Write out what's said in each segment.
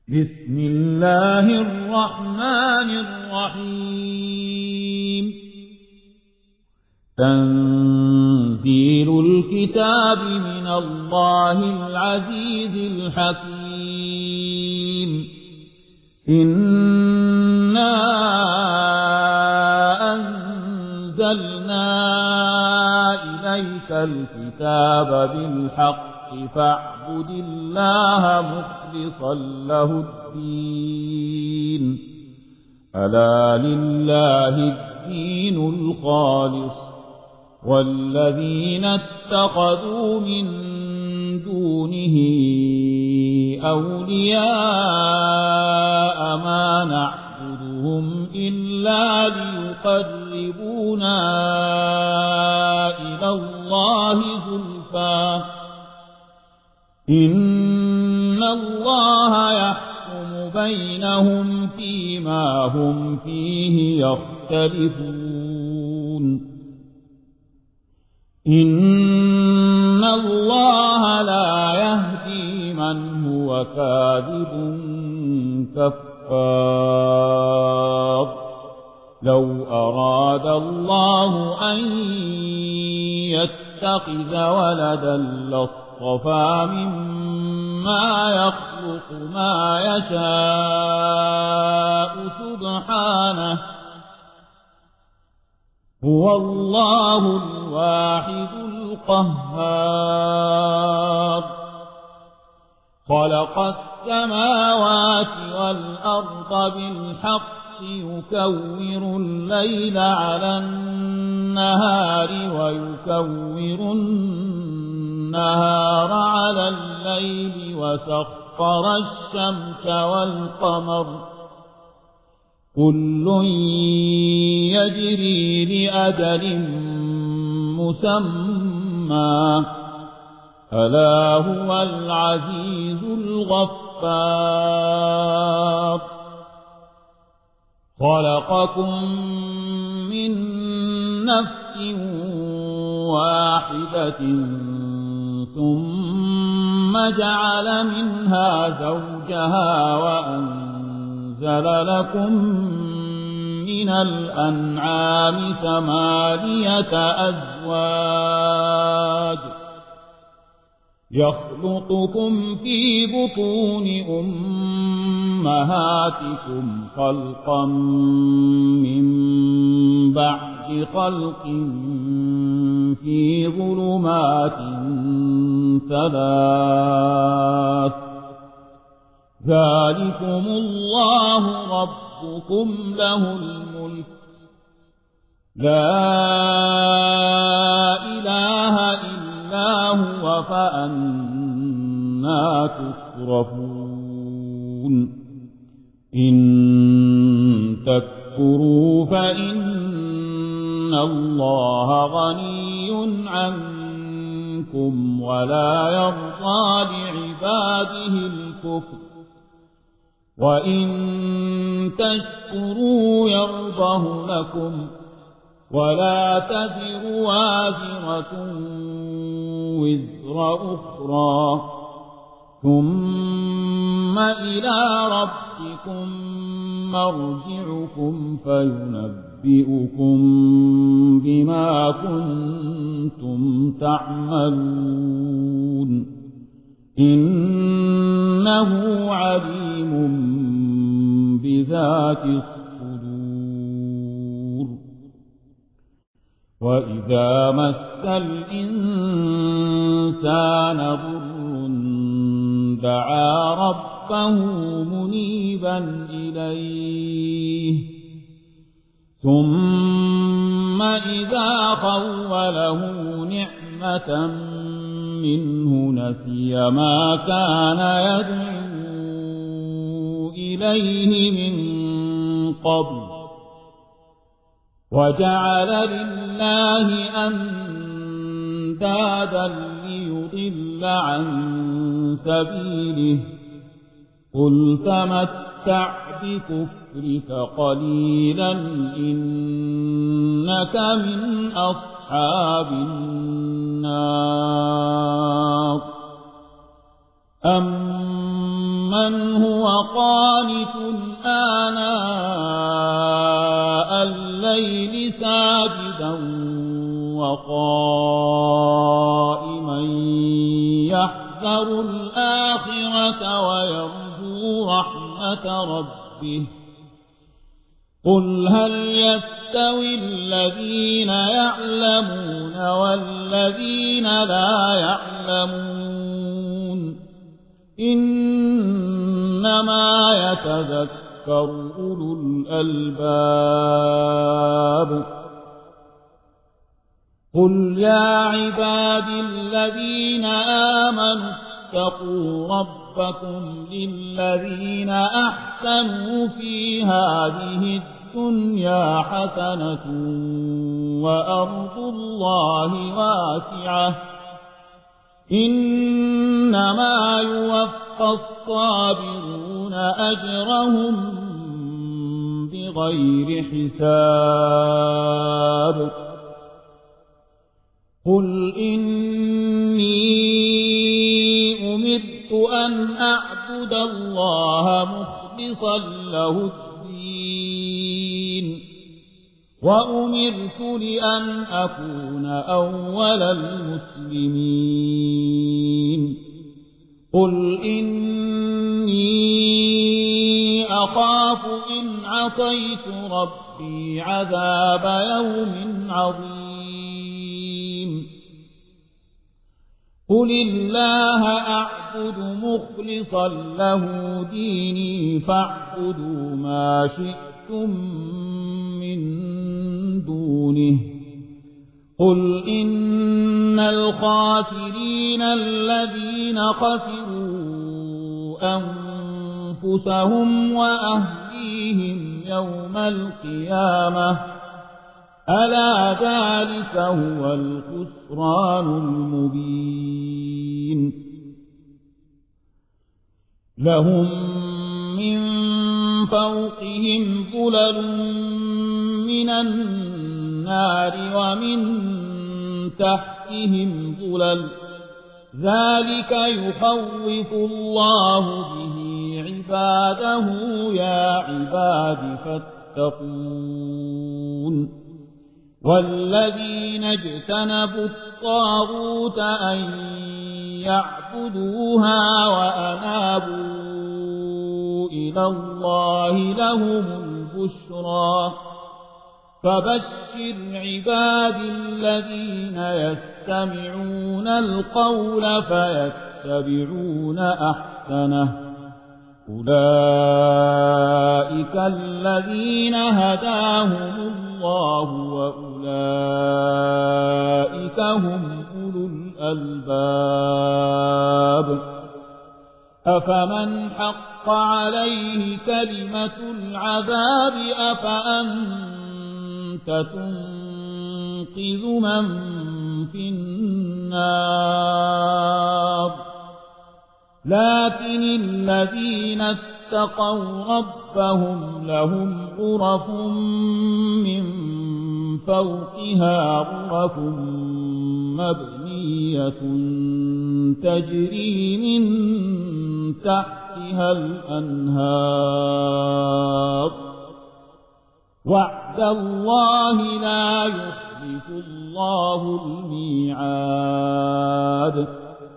بسم الله الرحمن الرحيم تنزيل الكتاب من الله العزيز الحكيم إنا أنزلنا إليك الكتاب بالحق فاعبد الله مخلصا له الدين ألا لله الدين الخالص والذين اتخذوا من دونه أولياء ما نعبدهم إلا ليقربونا إلى الله زلفى إن الله يحكم بينهم فيما هم فيه يختلفون إن الله لا يهدي من هو كاذب كفار لو أراد الله أن يتخذ ولدا لاصطفى مما يخلق ما يشاء سبحانه هو الله الواحد القهار خلق السماوات والأرض بالحق يكور الليل على النهار ويكور النهار على الليل وسخر الشمس والقمر كل يجري لأجل مسمى ألا هو العزيز الغفار خلقكم من نفس واحدة ثم جعل منها زوجها وأنزل لكم من الأنعام 8 أزواج يخلقكم في بطون أمهاتكم خلقا من بعد خلق في ظلمات 3 ذلكم الله ربكم له الملك لا إله إلا هو فأنا تصرفون إن تكفروا فإن الله غني عنكم ولا يرضى لعباده الكفر وإن تشكروا يرضه لكم ولا تزر وازرة وزر أخرى ثم إلى ربكم مرجعكم فينبئكم بما كنتم تعملون إنه عليم بذات الصدور وإذا مس الإنسان ضر دعا ربه منيبا إليه ثم إذا خوله نعمة منه نسي ما كان يدعو إليه من قبل وجعل لله أندادا ليضل عن سبيله قل تمتع بكفرك قليلا إنك من أصحاب النار أمن أَمَّنْ هُوَ قَانِتٌ آنَاءَ اللَّيْلِ سَاجِدًا وَقَائِمًا يَحْذَرُ الْآخِرَةَ وَيَرْجُو رَحْمَةَ رَبِّهِ قُلْ هَلْ يَسْتَوِي الَّذِينَ يَعْلَمُونَ وَالَّذِينَ لَا يَعْلَمُونَ إِنَّمَا يَتَذَكَّرُ أُولُو الْأَلْبَابِ قُلْ يَا عِبَادِي الَّذِينَ آمَنُوا اتَّقُوا رَبَّكُمْ لِلَّذِينَ أَحْسَنُوا فِي هَذِهِ الدُّنْيَا حَسَنَةٌ وَأَرْضُ اللَّهِ وَاسِعَةٌ إِنَّمَا يُوَفَّى الصَّابِرُونَ أَجْرَهُم بِغَيْرِ حِسَابٍ قُلْ إِنِّي أُمِرْتُ أَنْ أَعْبُدَ اللَّهَ مُخْلِصًا لَهُ الدِّينَ وَأُمِرْتُ لِأَنْ أَكُونَ أَوَّلَ الْمُسْلِمِينَ قُلْ إِنِّي أَخَافُ إِنْ عَصَيْتُ رَبِّي عَذَابَ يَوْمٍ عَظِيمٍ قُلِ اللَّهَ أَعْبُدُ مُخْلِصًا لَهُ دِينِي فَاعْبُدُوا مَا شِئْتُم مِّن دُونِهِ قُلْ إِنَّ الْخَاسِرِينَ الَّذِينَ خَسِرُوا أَنفُسَهُمْ وَأَهْلِيهِمْ يَوْمَ الْقِيَامَةِ أَلَا ذَلِكَ هُوَ الْخُسْرَانُ الْمُبِينُ لَهُم مِّن فَوْقِهِمْ ظُلَلٌ مِّنَ النَّارِ وَمِن تَحْتِهِمْ ظُلَلٌ ذَلِكَ يُخَوِّفُ اللَّهُ بِهِ عِبَادَهُ يَا عِبَادِ فَاتَّقُونِ وَالَّذِينَ اجْتَنَبُوا الطَّاغُوتَ أَن يَعْبُدُوهَا وَأَنَابُوا إِلَى اللَّهِ لَهُمُ الْبُشْرَى فَبَشِّرْ عِبَادِي الَّذِينَ يَسْتَمِعُونَ الْقَوْلَ فَيَتَّبِعُونَ أَحْسَنَهُ أُولَئِكَ الَّذِينَ هَدَاهُمُ اللَّهُ وَأُولَئِكَ هُمْ أُولُو الْأَلْبَابِ أَفَمَنْ حَقَّ عَلَيْهِ كَلِمَةُ الْعَذَابِ أَفَأَنْتَ تُنقِذُ مَنْ فِي النَّارِ لكن الذين اتقوا ربهم لهم غرف من فوقها غرف مبنية تجري من تحتها الأنهار وعد الله لا يخلف الله الميعاد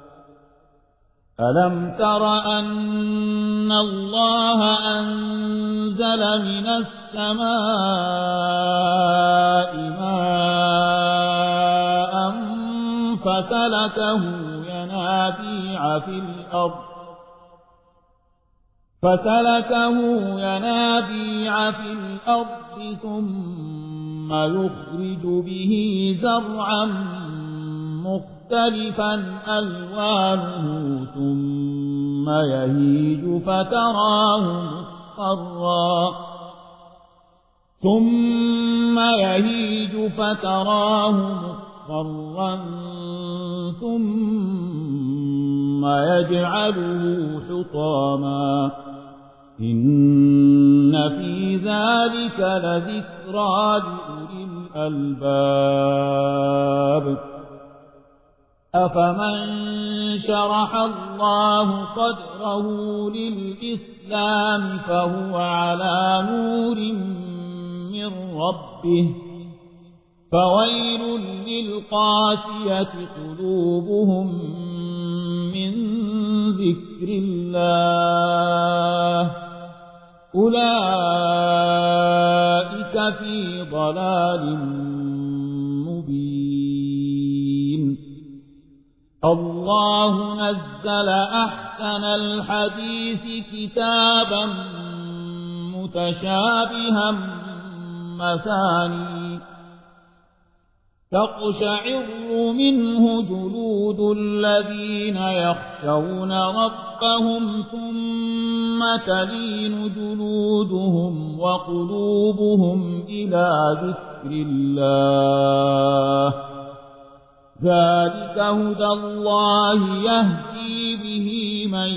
ألم تر أن الله أنزل من السماء ماء فسلكه ينابيع في الأرض ثم يخرج به زرعا مختلفا ألوانه ثم يهيج فتراه مصفرا ثم يجعله حطاما إن في ذلك لذكرى لأولي الألباب أفمن شرح الله صدره للإسلام فهو على نور من ربه فويل للقاسية قلوبهم من ذكر الله أولئك في ضلال مبين الله نزل أحسن الحديث كتابا متشابها مثاني تقشعر منه جلود الذين يخشون ربهم ثم تلين جلودهم وقلوبهم إلى ذكر الله ذلك هدى الله يهدي به من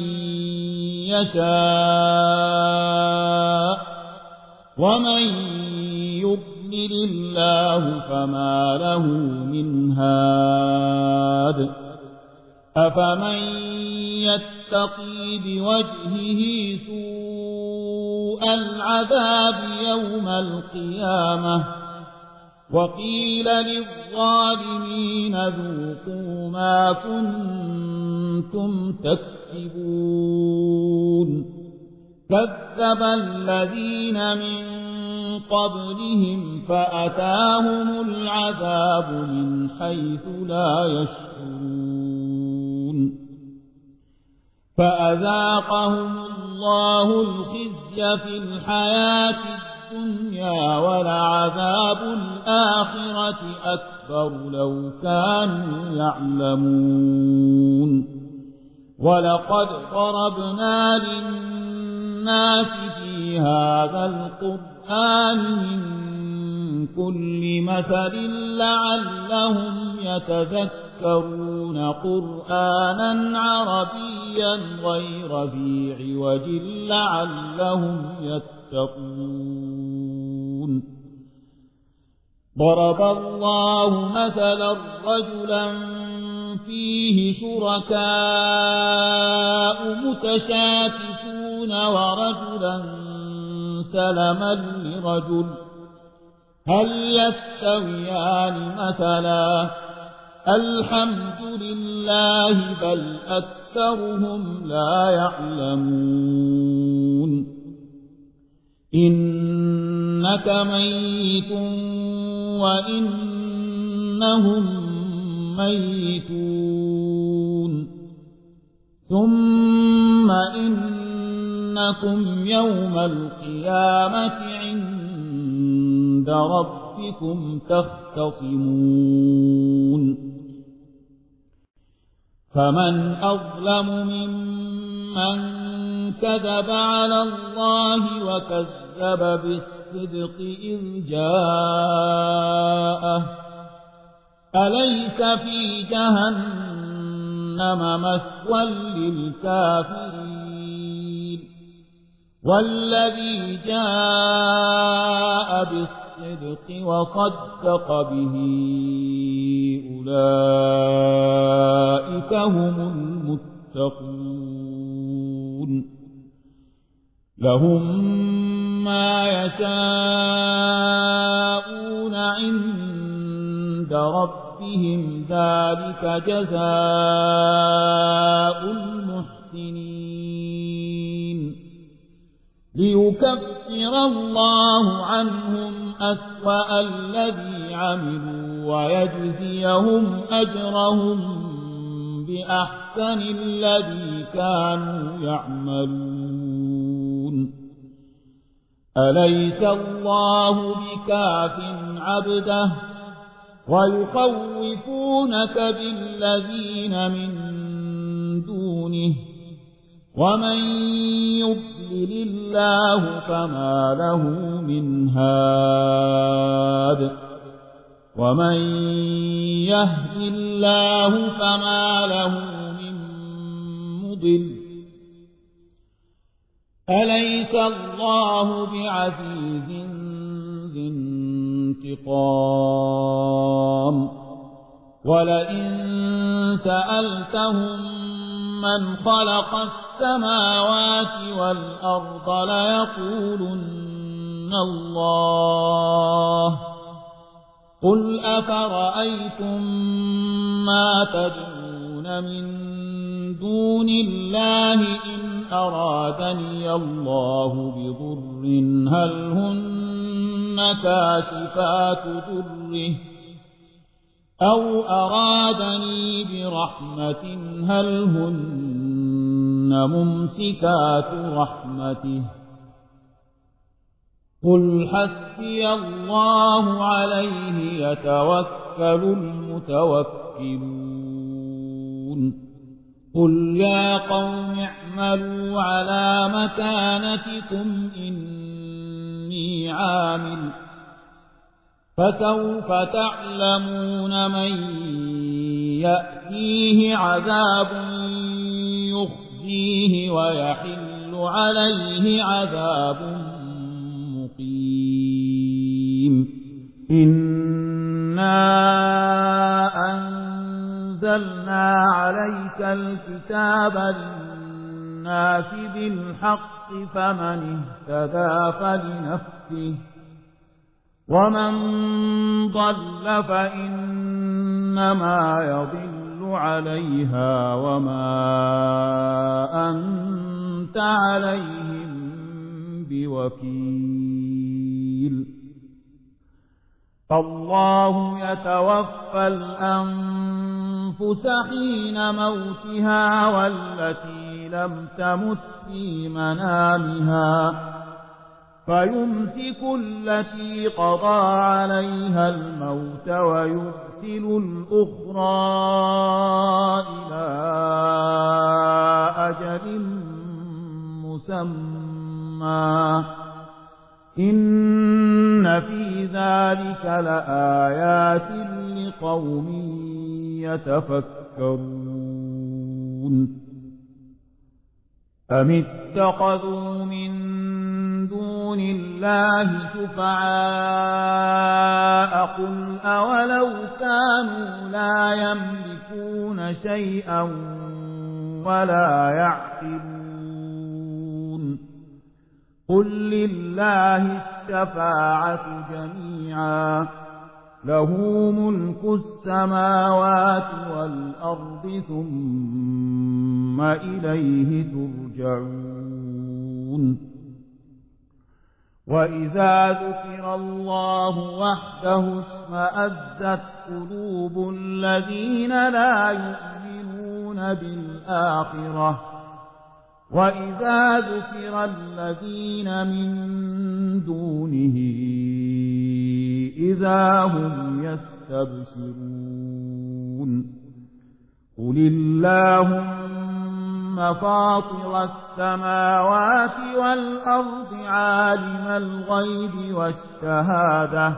يشاء ومن يضلل الله فما له من هاد أفمن يتقي بوجهه سوء العذاب يوم القيامة وقيل للظالمين ذوقوا ما كنتم تكسبون كذب الذين من قبلهم فأتاهم العذاب من حيث لا يشعرون فأذاقهم الله الخزي في الحياة الدنيا ولعذاب الآخرة أكبر لو كانوا يعلمون ولقد ضربنا للناس في هذا القرآن من كل مثل لعلهم يتذكرون قرآنا عربيا غير ذي عوج لعلهم يتقون ضرب الله مثلا رجلا فيه شركاء متشاكسون ورجلا سلما لرجل هل يستويان مثلا الحمد لله بل أكثرهم لا يعلمون إنك ميت وإنهم ميتون ثم إنكم يوم القيامة عند ربكم تختصمون فمن أظلم ممن كذب على الله وكذب بالصدق إذ جاءه أليس في جهنم مثوى للكافرين والذي جاء بالصدق وصدق به أولئك هم المتقون لهم ما يشاءون عند ربهم ذلك جزاء المحسنين ليكفر الله عنهم أسوأ الذي عملوا ويجزيهم أجرهم بأحسن الذي كانوا يعملون أليس الله بكاف عبده ويخوفونك بالذين من دونه ومن يضلل الله فما له من هاد ومن يهد الله فما له من مضل أليس الله بعزيز ذي انتقام ولئن سألتهم من خلق السماوات والأرض ليقولن الله قل أفرأيتم ما تدعون من دون الله إن أرادني الله بضر هل هن كاشفات ضره أو أرادني برحمة هل هن ممسكات رحمته قل حسبي الله عليه يتوكل المتوكلون قل يا قوم اعملوا على مكانتكم إني عامل فسوف تعلمون من يأتيه عذاب يخزيه ويحل عليه عذاب مقيم إنا أنزلنا عليك الكتاب للناس بالحق فمن اهتدى فلنفسه ومن ضل فإنما يضل عليها وما أنت عليهم بوكيل فالله يتوفى الأنفس حين موتها والتي لم تمت في منامها فيمسك التي قضى عليها الموت ويرسل الأخرى إلى أجل مسمى إن في ذلك لآيات لقوم يتفكرون أم اتخذوا من دون الله شفعاء قل أولو كانوا لا يملكون شيئا ولا يعقلون قل لله الشفاعة جميعا له ملك السماوات والأرض ثم إليه ترجعون وإذا ذكر الله وحده اشمأزت قلوب الذين لا يؤمنون بالآخرة وإذا ذكر الذين من دونه إذا هم يستبشرون قل اللهم فاطر السماوات والأرض عالم الغيب والشهادة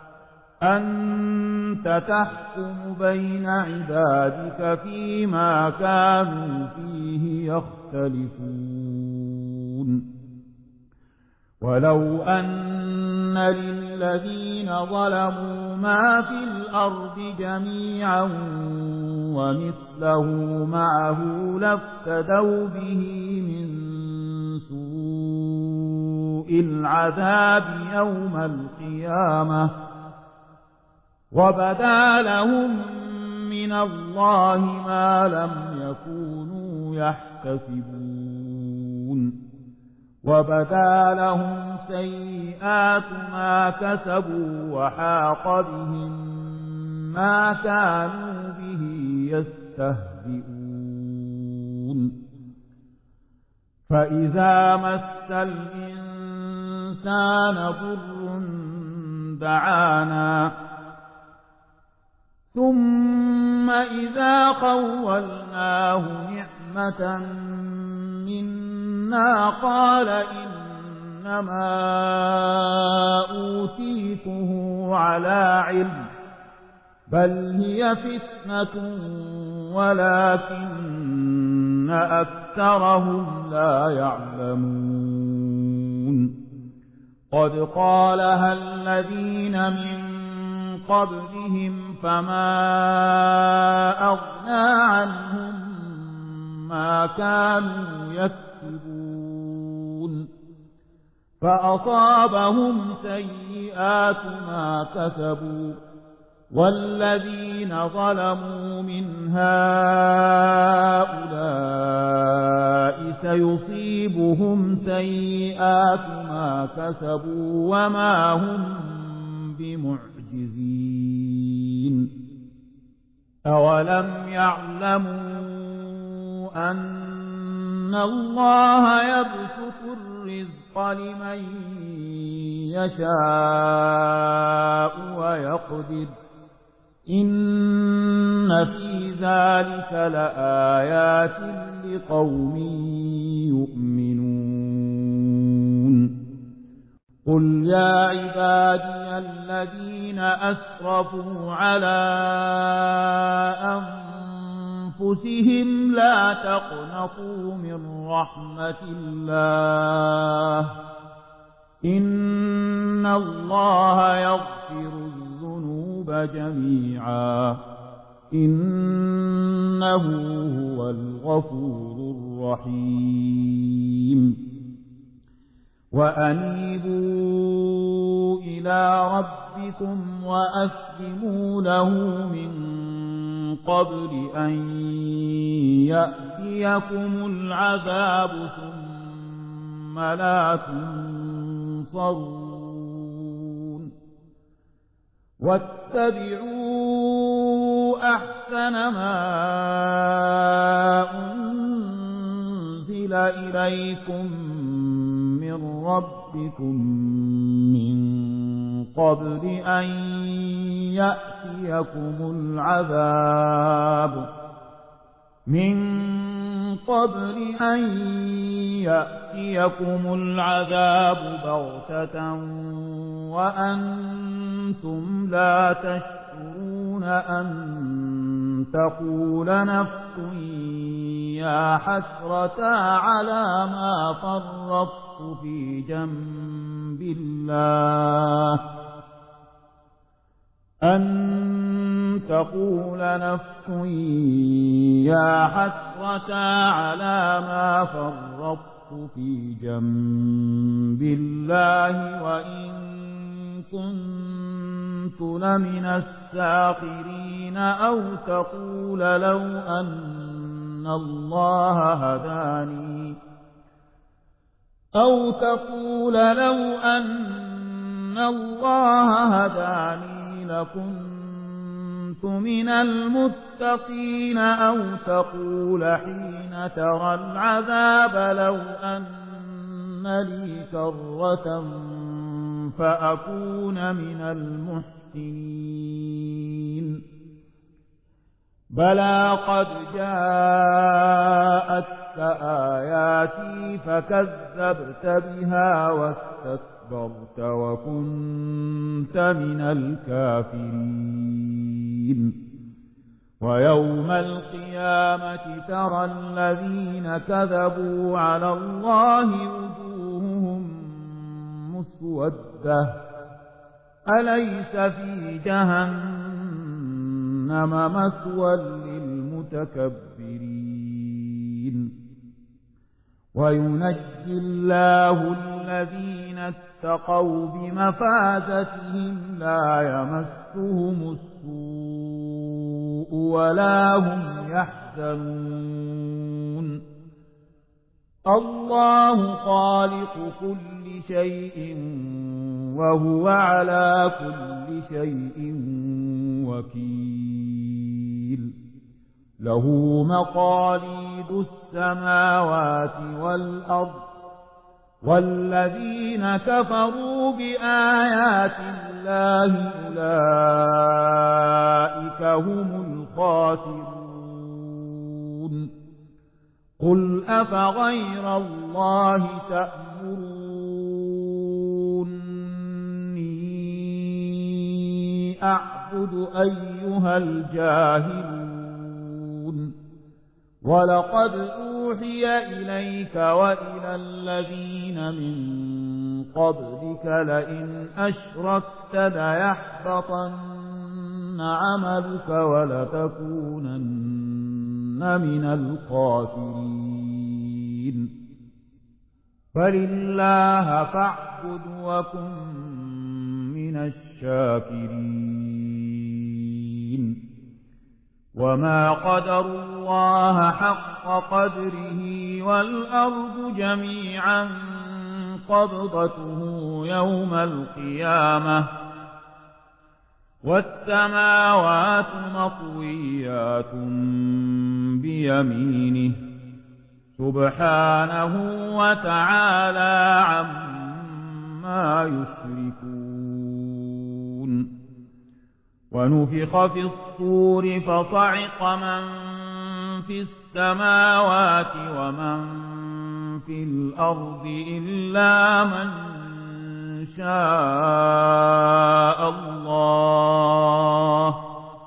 أنت تحكم بين عبادك فيما كانوا فيه يختلفون ولو أن للذين ظلموا ما في الأرض جميعا ومثله معه لافتدوا به من سوء العذاب يوم القيامة وبدا لهم من الله ما لم يكونوا يحتسبون وبدا لهم سيئات ما كسبوا وحاق بهم ما كانوا به يستهزئون فإذا مس الإنسان ضر دعانا ثم إذا خولناه نعمة منا قال إنما أوتيته على علم بل هي فتنة ولكن أكثرهم لا يعلمون قد قالها الذين من قبلهم فما أغنى عنهم ما كانوا يكسبون فأصابهم سيئات ما كسبوا والذين ظلموا من هؤلاء سيصيبهم سيئات ما كسبوا وما هم بمعجزين أولم يعلموا أن الله يبسط الرزق لمن يشاء ويقدر إن في ذلك لآيات لقوم يؤمنون قل يا عبادي الذين أسرفوا على أنفسهم لا تقنطوا من رحمة الله إن الله يغفر الذنوب جميعا إنه هو الغفور الرحيم وأنيبوا إلى ربكم وأسلموا له من قبل أن يأتيكم العذاب ثم لا تنصرون واتبعوا أحسن ما أنزل إليكم من ربكم من قبل أن يأتيكم العذاب بغتة وأنتم لا تشعرون أن تقول نفس يا حسرة على ما فرطت في جنب الله أن تقول نفس يا حسرة على ما فرطت في جنب الله وإن كنت لمن الساخرين أو تقول لو أن الله هداني لكنت من المتقين أو تقول حين ترى العذاب لو أن لي كرة فأكون من المحسنين بلى قد جاءتك آياتي فكذبت بها واستكبرت وكنت من الكافرين ويوم القيامة ترى الذين كذبوا على الله وجوههم مسودة أليس في جهنم مثوى للمتكبرين وينجي الله الذين اتقوا بمفازتهم لا يمسهم السوء ولا هم يحزنون الله خالق كل شيء وهو على كل شيء وكيل له مقاليد السماوات والأرض والذين كفروا بآيات الله أولئك هم الخاسرون قل أفغير الله تأمروني أعبد أيها الجاهلون ولقد أوحي إليك وإلى الذين من قبلك لئن أشركت ليحبطن عملك ولتكونن من الخاسرين فلله فاعبد وكن من الشاكرين وما قدروا الله حق قدره والأرض جميعا قبضته يوم القيامة والسماوات مطويات بيمينه سبحانه وتعالى عما يشركون ونفخ في الصور فصعق من في السماوات ومن في الأرض إلا من شاء الله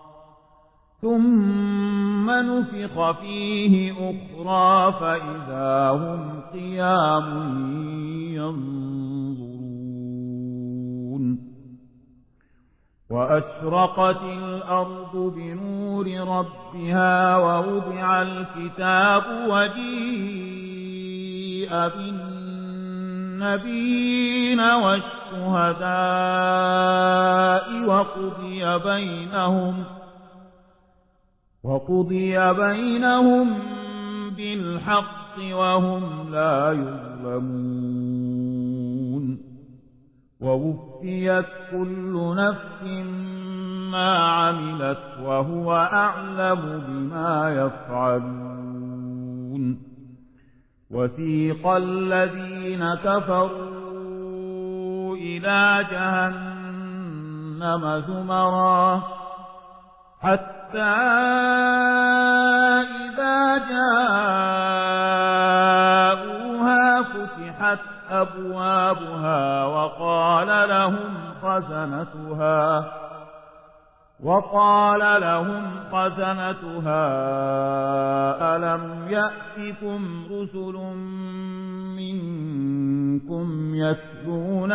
ثم نفخ فيه أخرى فإذا هم قيام ينظرون وأشرقت الأرض بنور ربها ووضع الكتاب وجيء بالنبيين والشهداء وقضي بينهم بالحق وهم لا يظلمون ووفيت كل نفس ما عملت وهو أعلم بما يفعلون وسيق الذين كفروا إلى جهنم زمرا حتى إذا جاءوها فتحت أبوابها وقال لهم خزنتها ألم يأتكم رسل منكم يتلون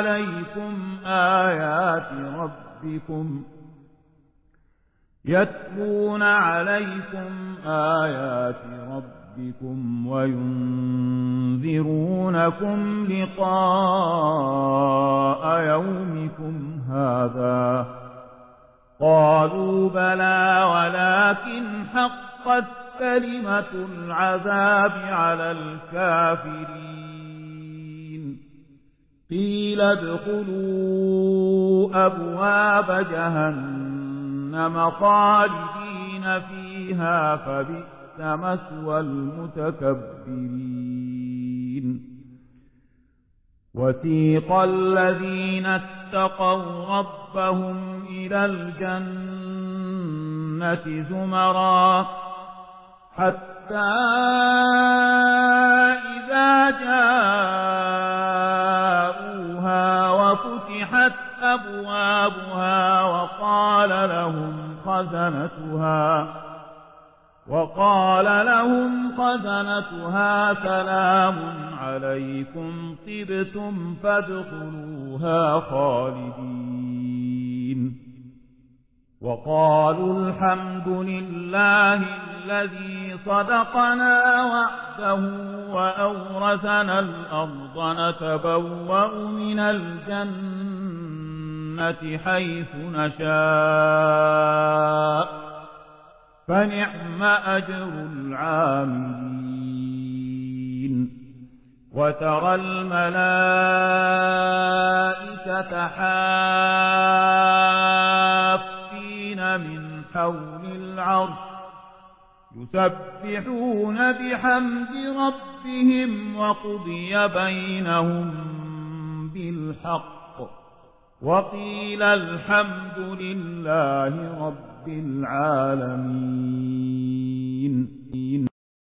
عليكم آيات ربكم وينذرونكم لقاء يومكم هذا قالوا بلى ولكن حقت كلمة العذاب على الكافرين قيل ادخلوا أبواب جهنم خالدين فيها فبئس مثوى المتكبرين وسيق الذين اتقوا ربهم إلى الجنة زمرا حتى إذا جاءوها وفتحت أبوابها وقال لهم خزنتها سلام عليكم طبتم فادخلوها خالدين وقالوا الحمد لله الذي صدقنا وعده وأورثنا الأرض نتبوأ من الجنة حيث نشاء فنعم أجر العاملين وترى الملائكة حافين من حول العرش يسبحون بحمد ربهم وقضي بينهم بالحق وقيل الحمد لله رب العالمين